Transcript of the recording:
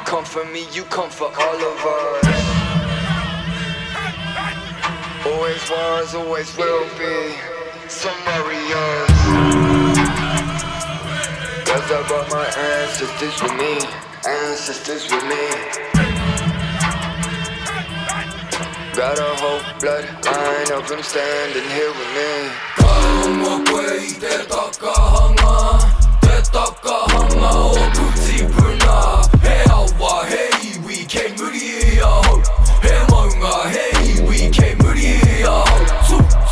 come for me, you come for all of us. Always was, always will be some warriors. Cause I brought my ancestors with me, ancestors with me. Got a whole bloodline of them standing here with me. Como güey te toca jamás.